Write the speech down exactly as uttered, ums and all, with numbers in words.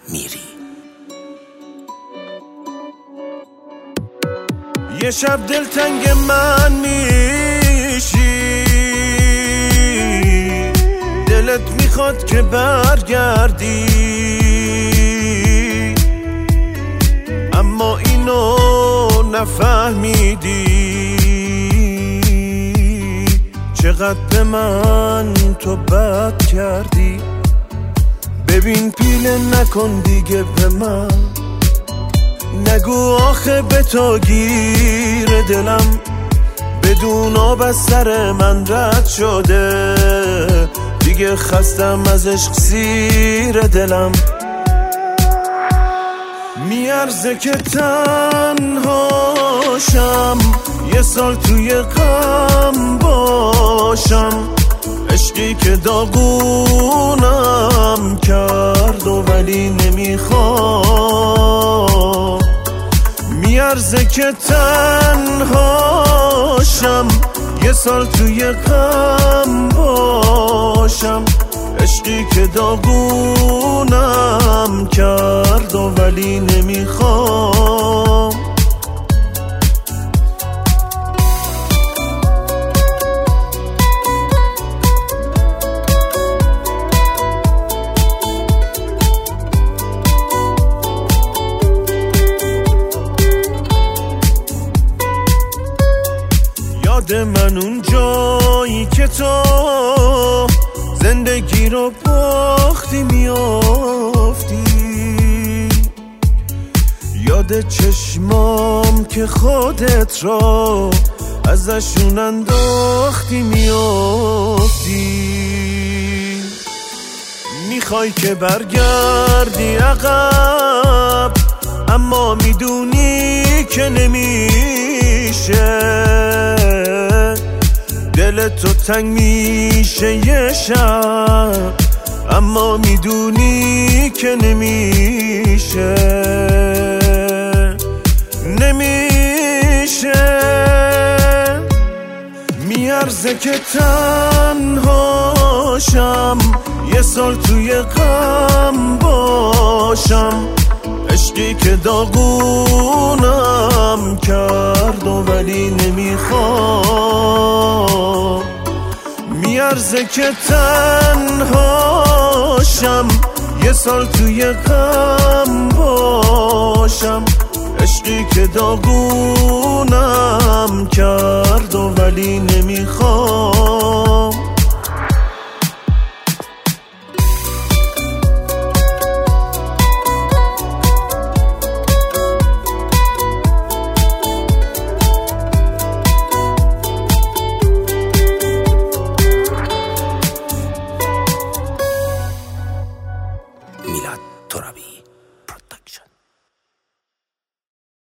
میری. یه شب دلتنگ من میشی، دلت میخواد که برگردی، اما اینو نفهمیدی چقدر به من تو بد کردی. ببین پیله نکن دیگه به من، نگو آخه به تو گیر دلم، بدون آب از سر من رد شده، دیگه خستم از عشق سیر دلم. میارزه که تنهاشم، یه سال توی غم باشم، عشقی که داغونم کرد و ولی نمیخوام. میارزه که تنهاشم، یه سال توی غم باشم، عشقی که داغونم کرد و ولی نمیخوام. یاد من اون جایی که تو زندگی رو باختی میافتی، یاد چشمام که خودت را ازشون انداختی میافتی. میخوای که برگردی عقب، اما میدونی که نمیشه، دل تو تنگ میشه یه شب، اما میدونی که نمیشه، نمیشه. میارزه که تنهاشم، یه سال توی غم باشم، عشقی که داغونم کرد و ولی نمیخوام. میارزه که تنهاشم، یه سال توی غم باشم، عشقی که داغونم کرد و ولی نمیخوام. میلاد ترابی.